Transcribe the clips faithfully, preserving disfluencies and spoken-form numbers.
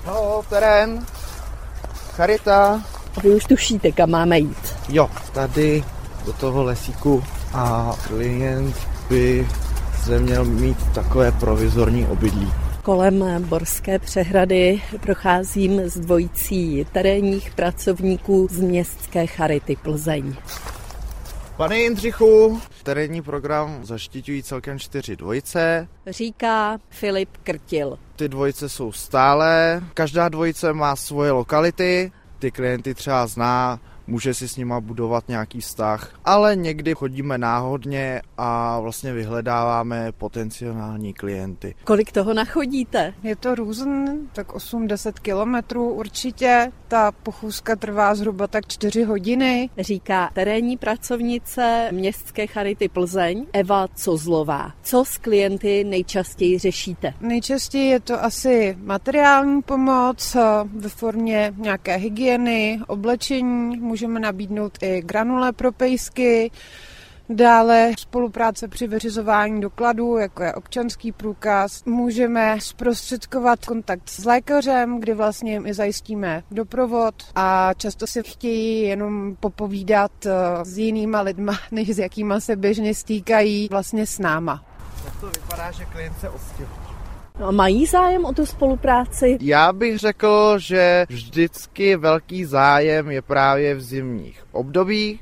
Haló, terén, charita. A vy už tušíte, kam máme jít. Jo, tady do toho lesíku a klient by zde měl mít takové provizorní obydlí. Kolem Borské přehrady procházím s dvojicí terénních pracovníků z Městské charity Plzeň. Pane Jindřichu, terénní program zaštiťují celkem čtyři dvojice. Říká Filip Krtil. Ty dvojice jsou stálé, každá dvojice má svoje lokality, ty klienty třeba zná, může si s nima budovat nějaký vztah, ale někdy chodíme náhodně a vlastně vyhledáváme potenciální klienty. Kolik toho nachodíte? Je to různý, tak osm deset kilometrů určitě. Ta pochůzka trvá zhruba tak čtyři hodiny. Říká terénní pracovnice Městské charity Plzeň Eva Cozlová. Co s klienty nejčastěji řešíte? Nejčastěji je to asi materiální pomoc ve formě nějaké hygieny, oblečení. Můžeme nabídnout i granule pro pejsky. Dále spolupráce při vyřizování dokladů, jako je občanský průkaz. Můžeme zprostředkovat kontakt s lékařem, kdy vlastně jim i zajistíme doprovod a často si chtějí jenom popovídat s jinýma lidma, než s jakýma se běžně stýkají vlastně s náma. Tak to vypadá, že klient se odstěhuje. No a mají zájem o tu spolupráci? Já bych řekl, že vždycky velký zájem je právě v zimních obdobích,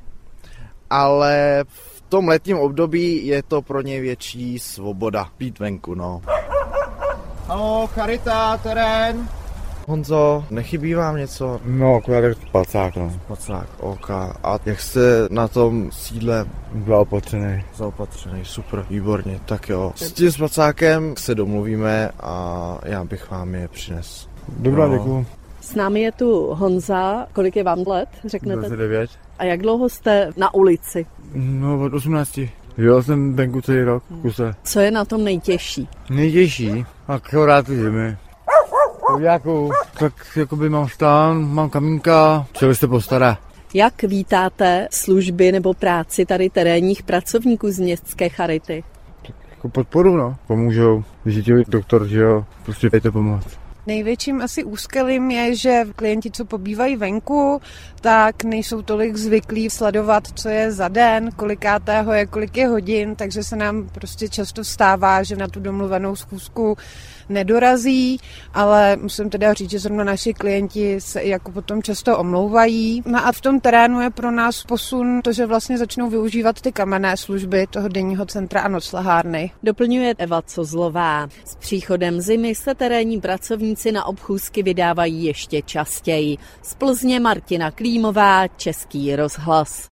ale v tom letním období je to pro ně větší svoboda být venku, no. Haló, charita, terén. Honzo, nechybí vám něco? No, akorát jak spacák, no. Spacák, ok. A jak jste na tom sídle? Zaopatřený. Zaopatřený, super, výborně, tak jo. S tím spacákem se domluvíme a já bych vám je přines. Dobrá, no. Děkuju. S námi je tu Honza. Kolik je vám let, řeknete? dvacet devět. A jak dlouho jste na ulici? No, od osmnácti. Jo, jsem venku celý rok, kuse. Co je na tom nejtěžší? Nejtěžší? Akorát ty zimy. Jakou? Tak jakoby mám stán, mám kamínka, člověk se postará. Jak vítáte služby nebo práci tady terénních pracovníků z Městské charity? Tak jako podporu, no. Pomůžou, když je doktor, že jo, prostě dejte pomoc. Největším asi úskalím je, že klienti, co pobývají venku, tak nejsou tolik zvyklí sledovat, co je za den, kolikátého je, kolik je hodin, takže se nám prostě často stává, že na tu domluvenou schůzku nedorazí, ale musím teda říct, že zrovna naši klienti se i jako potom často omlouvají. No a v tom terénu je pro nás posun to, že vlastně začnou využívat ty kamenné služby toho denního centra a noclehárny. Doplňuje Eva Cozlová. S příchodem zimy se terénní pracovníci na obchůzky vydávají ještě častěji. Z Plzně Martina Klímová, Český rozhlas.